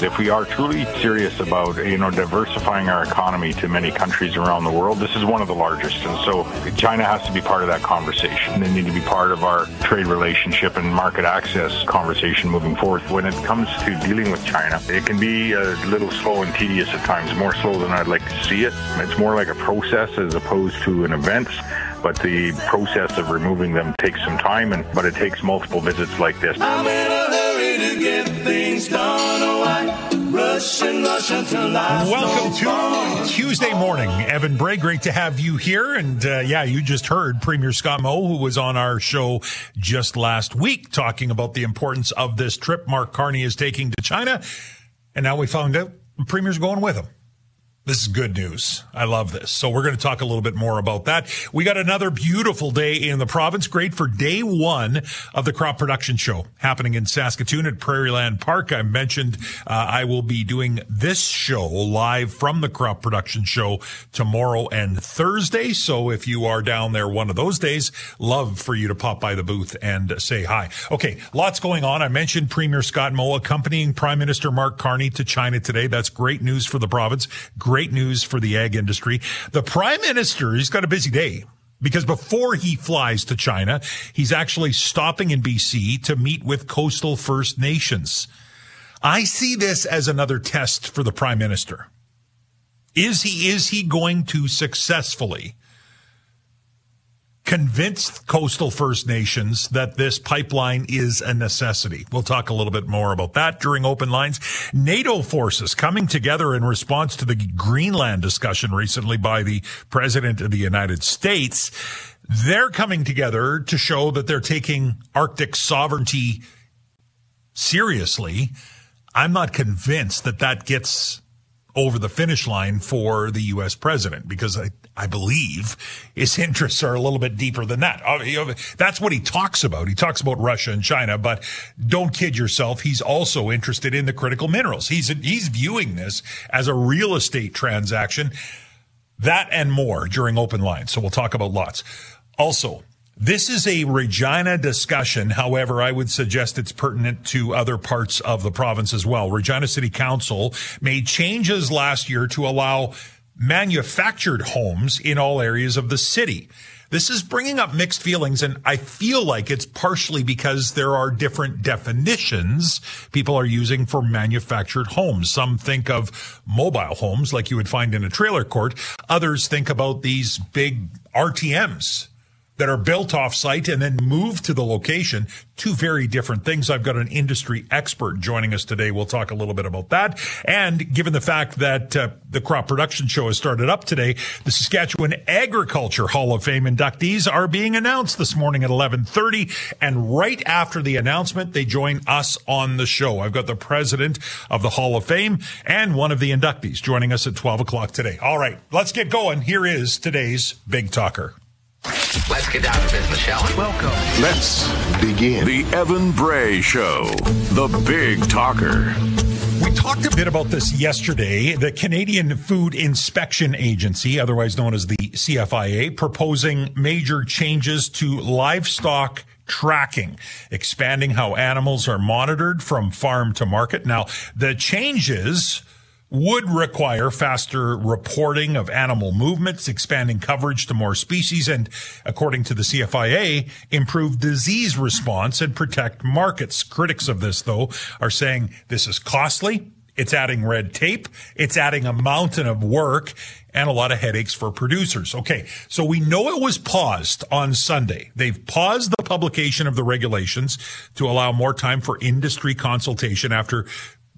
If we are truly serious about, diversifying our economy to many countries around the world, this is one of the largest. And so China has to be part of that conversation. They need to be part of our trade relationship and market access conversation moving forward. When it comes to dealing with China, it can be a little slow and tedious at times, more slow than I'd like to see it. It's more like a process as opposed to an event. But the process of removing them takes some time, but it takes multiple visits like this. I'm in a hurry to get things done. Oh, I rush until I Welcome to Tuesday morning. Evan Bray, great to have you here. And you just heard Premier Scott Moe, who was on our show just last week, talking about the importance of this trip Mark Carney is taking to China. And now we found out the Premier's going with him. This is good news. I love this. So we're going to talk a little bit more about that. We got another beautiful day in the province. Great for day one of the crop production show happening in Saskatoon at Prairieland Park. I mentioned I will be doing this show live from the crop production show tomorrow and Thursday. So if you are down there one of those days, love for you to pop by the booth and say hi. Okay, lots going on. I mentioned Premier Scott Moe accompanying Prime Minister Mark Carney to China today. That's great news for the province. Great news for the ag industry. The Prime Minister, he's got a busy day because before he flies to China, he's actually stopping in BC to meet with coastal First Nations. I see this as another test for the Prime Minister. Is he going to successfully convince coastal First Nations that this pipeline is a necessity? We'll talk a little bit more about that during Open Lines. NATO forces coming together in response to the Greenland discussion recently by the President of the United States. They're coming together to show that they're taking Arctic sovereignty seriously. I'm not convinced that that gets over the finish line for the U.S. president, because I believe his interests are a little bit deeper than that. That's what he talks about. He talks about Russia and China, but don't kid yourself. He's also interested in the critical minerals. He's viewing this as a real estate transaction. That and more during Open Lines. So we'll talk about lots. Also, this is a Regina discussion. However, I would suggest it's pertinent to other parts of the province as well. Regina City Council made changes last year to allow manufactured homes in all areas of the city. This is bringing up mixed feelings, and I feel like it's partially because there are different definitions people are using for manufactured homes. Some think of mobile homes like you would find in a trailer court. Others think about these big RTMs that are built off-site and then moved to the location. Two very different things. I've got an industry expert joining us today. We'll talk a little bit about that. And given the fact that the crop production show has started up today, the Saskatchewan Agriculture Hall of Fame inductees are being announced this morning at 11:30. And right after the announcement, they join us on the show. I've got the president of the Hall of Fame and one of the inductees joining us at 12 o'clock today. All right, let's get going. Here is today's Big Talker. Let's get down to business, shall we? Welcome. Let's begin. The Evan Bray Show, the Big Talker. We talked a bit about this yesterday. The Canadian Food Inspection Agency, otherwise known as the CFIA, proposing major changes to livestock tracking, expanding how animals are monitored from farm to market. Now, the changes would require faster reporting of animal movements, expanding coverage to more species, and, according to the CFIA, improve disease response and protect markets. Critics of this, though, are saying this is costly, it's adding red tape, it's adding a mountain of work, and a lot of headaches for producers. Okay, so we know it was paused on Sunday. They've paused the publication of the regulations to allow more time for industry consultation after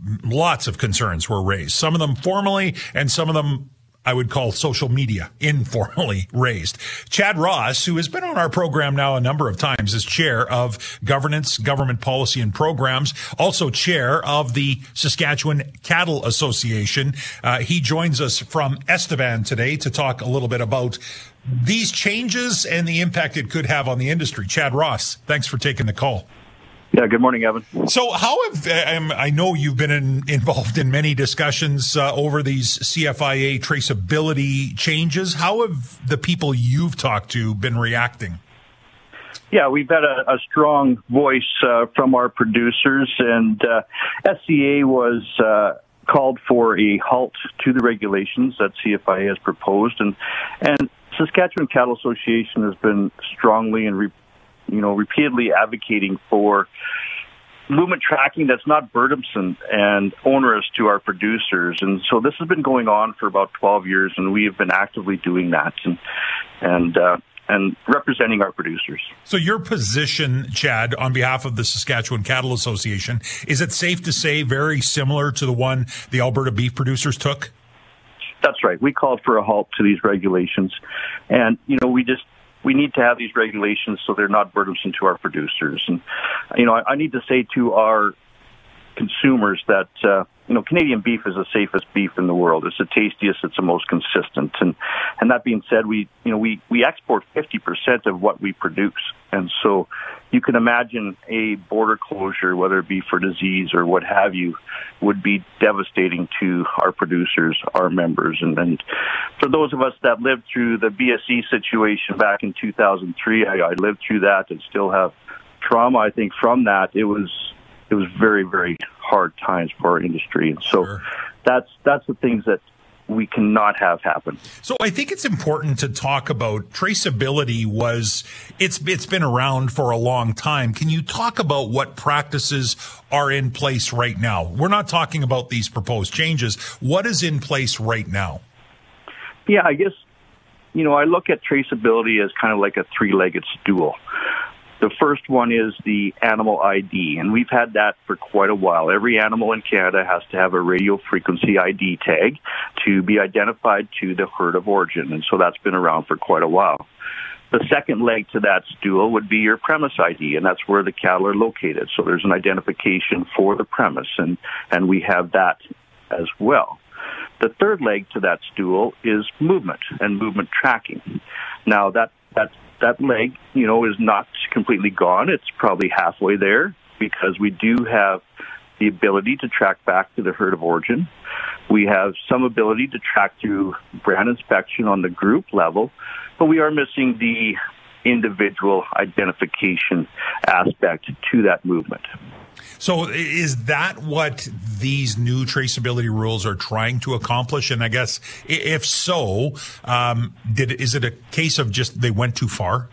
lots of concerns were raised. Some of them formally, and some of them I would call social media informally raised. Chad Ross, who has been on our program now a number of times, is chair of Governance, Government Policy and Programs, also chair of the Saskatchewan Cattle Association. He joins us from Estevan today to talk a little bit about these changes and the impact it could have on the industry. Chad Ross, thanks for taking the call. Yeah, good morning, Evan. So how have, I know you've been involved in many discussions over these CFIA traceability changes. How have the people you've talked to been reacting? Yeah, we've had a strong voice from our producers, and SCA was called for a halt to the regulations that CFIA has proposed, and Saskatchewan Cattle Association has been strongly and repeatedly advocating for movement tracking that's not burdensome and onerous to our producers. And so this has been going on for about 12 years, and we have been actively doing that and representing our producers. So your position, Chad, on behalf of the Saskatchewan Cattle Association, is it safe to say very similar to the one the Alberta beef producers took? That's right. We called for a halt to these regulations. And, we need to have these regulations so they're not burdensome to our producers. And, I need to say to our consumers that, Canadian beef is the safest beef in the world. It's the tastiest. It's the most consistent. And that being said, we export 50% of what we produce. And so you can imagine a border closure, whether it be for disease or what have you, would be devastating to our producers, our members. And for those of us that lived through the BSE situation back in 2003, I lived through that and still have trauma, I think, from that. It was very, very hard times for our industry. And so Sure. that's the things that we cannot have happen. So I think it's important to talk about traceability. It's been around for a long time. Can you talk about what practices are in place right now? We're not talking about these proposed changes. What is in place right now? Yeah, I guess, I look at traceability as kind of like a three-legged stool. The first one is the animal ID, and we've had that for quite a while. Every animal in Canada has to have a radio frequency ID tag to be identified to the herd of origin, and so that's been around for quite a while. The second leg to that stool would be your premise ID, and that's where the cattle are located. So there's an identification for the premise, and we have that as well. The third leg to that stool is movement and movement tracking. Now, that leg, is not completely gone. It's probably halfway there because we do have the ability to track back to the herd of origin. We have some ability to track through brand inspection on the group level, but we are missing the individual identification aspect to that movement. So is that what these new traceability rules are trying to accomplish? And I guess if so, is it a case of just they went too far?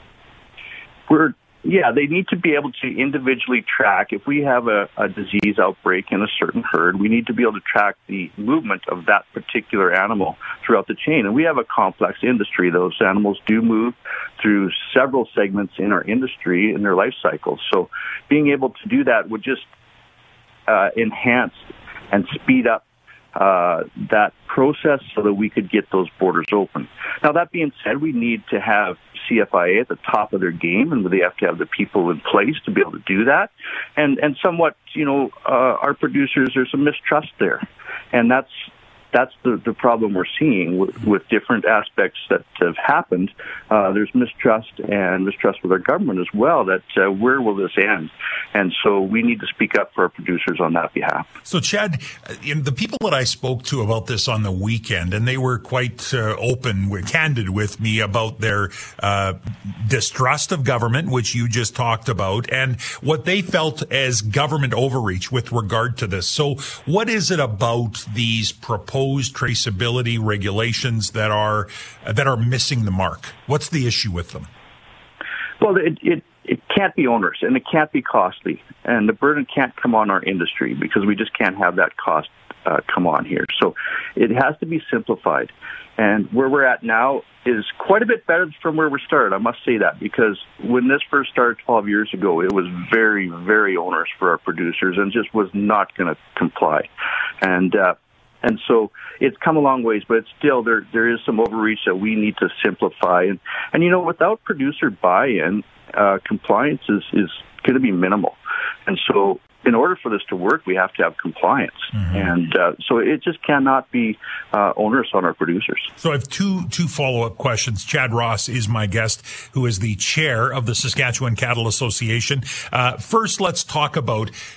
They need to be able to individually track. If we have a disease outbreak in a certain herd, we need to be able to track the movement of that particular animal throughout the chain. And we have a complex industry. Those animals do move through several segments in our industry in their life cycle. So being able to do that would just enhance and speed up that process so that we could get those borders open. Now, that being said, we need to have CFIA at the top of their game, and they have to have the people in place to be able to do that. And somewhat, our producers, there's some mistrust there. And that's the problem we're seeing with different aspects that have happened. There's mistrust with our government as well, that where will this end? And so we need to speak up for our producers on that behalf. So, Chad, the people that I spoke to about this on the weekend, and they were quite candid with me about their distrust of government, which you just talked about, and what they felt as government overreach with regard to this. So what is it about these proposed traceability regulations that are missing the mark? What's the issue with them? Well, it can't be onerous and it can't be costly, and the burden can't come on our industry because we just can't have that cost come on here. So it has to be simplified, and where we're at now is quite a bit better from where we started. I must say that, because when this first started 12 years ago, it was very, very onerous for our producers and just was not going to comply. And so it's come a long ways, but it's still there is some overreach that we need to simplify. And without producer buy-in, compliance is going to be minimal. And so in order for this to work, we have to have compliance. Mm-hmm. And so it just cannot be onerous on our producers. So I have two follow-up questions. Chad Ross is my guest, who is the chair of the Saskatchewan Cattle Association. First, let's talk about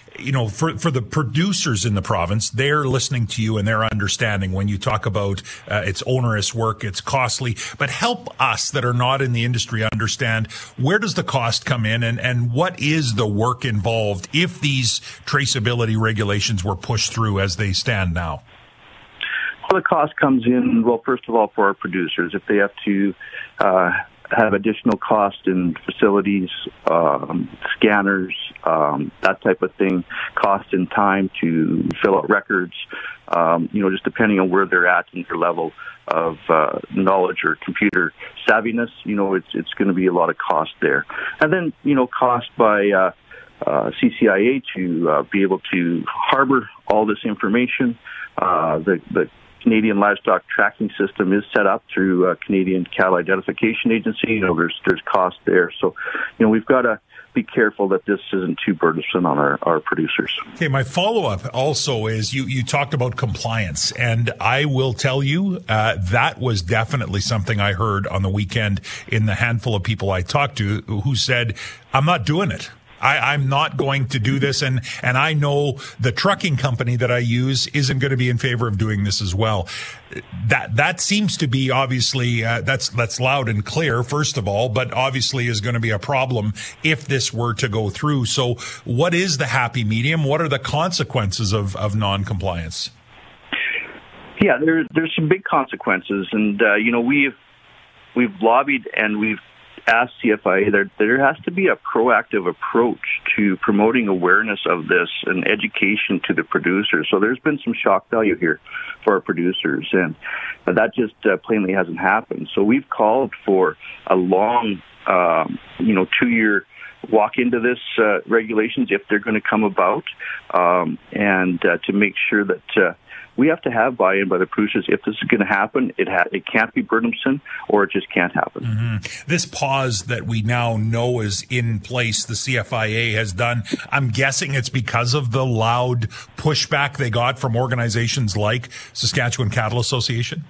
for the producers in the province, they're listening to you and they're understanding when you talk about it's onerous work, it's costly, but help us that are not in the industry understand, where does the cost come in and what is the work involved if these traceability regulations were pushed through as they stand now? Well, the cost comes in, well, first of all, for our producers. If they have to have additional cost in facilities, scanners, that type of thing, cost in time to fill out records, just depending on where they're at in their level of knowledge or computer savviness, it's going to be a lot of cost there. And then, cost by CCIA to be able to harbor all this information. The Canadian Livestock Tracking System is set up through Canadian Cattle Identification Agency. There's cost there. So, we've got to be careful that this isn't too burdensome on our producers. Okay, my follow-up also is you talked about compliance, and I will tell you that was definitely something I heard on the weekend in the handful of people I talked to who said, I'm not doing it. I'm not going to do this, and I know the trucking company that I use isn't going to be in favor of doing this as well. That seems to be obviously that's loud and clear, first of all, but obviously is going to be a problem if this were to go through. So, what is the happy medium? What are the consequences of non-compliance? Yeah, there's some big consequences, and we've lobbied and we've asked CFIA there has to be a proactive approach to promoting awareness of this and education to the producers. So there's been some shock value here for our producers, and that just plainly hasn't happened. So we've called for a long, 2-year walk into this regulations if they're going to come about, and to make sure that we have to have buy-in by the producers. If this is going to happen, it can't be burdensome, or it just can't happen. Mm-hmm. This pause that we now know is in place, the CFIA has done, I'm guessing it's because of the loud pushback they got from organizations like Saskatchewan Cattle Association?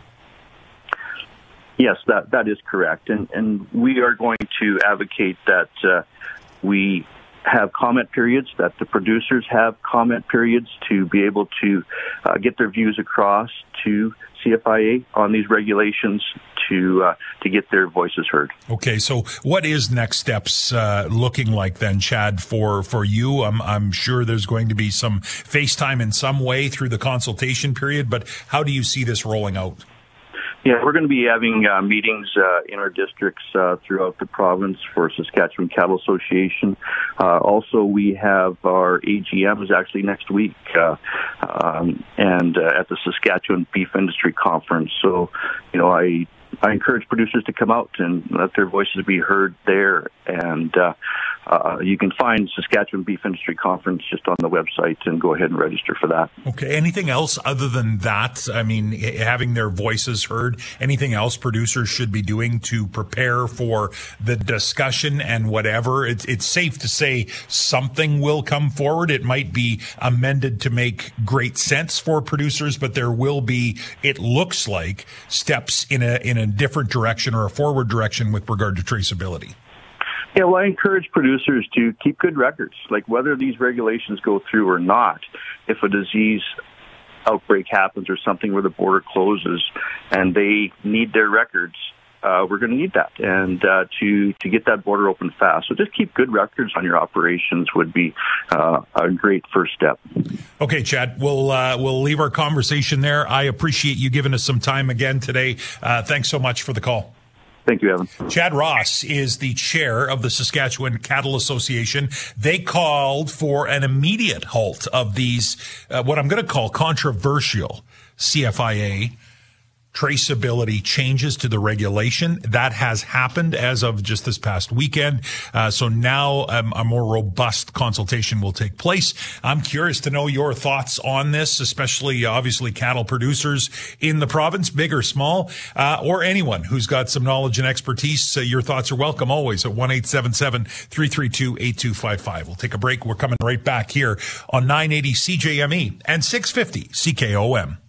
Yes, that is correct. And we are going to advocate that we have comment periods, that the producers have comment periods to be able to get their views across to CFIA on these regulations to get their voices heard. Okay, so what is next steps looking like then, Chad, for you? I'm sure there's going to be some FaceTime in some way through the consultation period, but how do you see this rolling out? Yeah, we're going to be having meetings in our districts throughout the province for Saskatchewan Cattle Association. Also, we have our AGM is actually next week, and at the Saskatchewan Beef Industry Conference. So, I encourage producers to come out and let their voices be heard there. And you can find Saskatchewan Beef Industry Conference just on the website and go ahead and register for that. Okay. Anything else other than that? I mean, having their voices heard, anything else producers should be doing to prepare for the discussion and whatever? It's safe to say something will come forward. It might be amended to make great sense for producers, but there will be, it looks like, steps in a different direction or a forward direction with regard to traceability. Yeah, well, I encourage producers to keep good records, like whether these regulations go through or not. If a disease outbreak happens or something where the border closes and they need their records, we're going to need that, and to get that border open fast. So just keep good records on your operations would be a great first step. Okay, Chad, we'll leave our conversation there. I appreciate you giving us some time again today. Thanks so much for the call. Thank you, Evan. Chad Ross is the chair of the Saskatchewan Cattle Association. They called for an immediate halt of these, what I'm going to call controversial CFIA traceability changes to the regulation. That has happened as of just this past weekend. So now a more robust consultation will take place. I'm curious to know your thoughts on this, especially obviously cattle producers in the province, big or small, or anyone who's got some knowledge and expertise. Your thoughts are welcome always at 1-877-332-8255. We'll take a break. We're coming right back here on 980 CJME and 650 CKOM.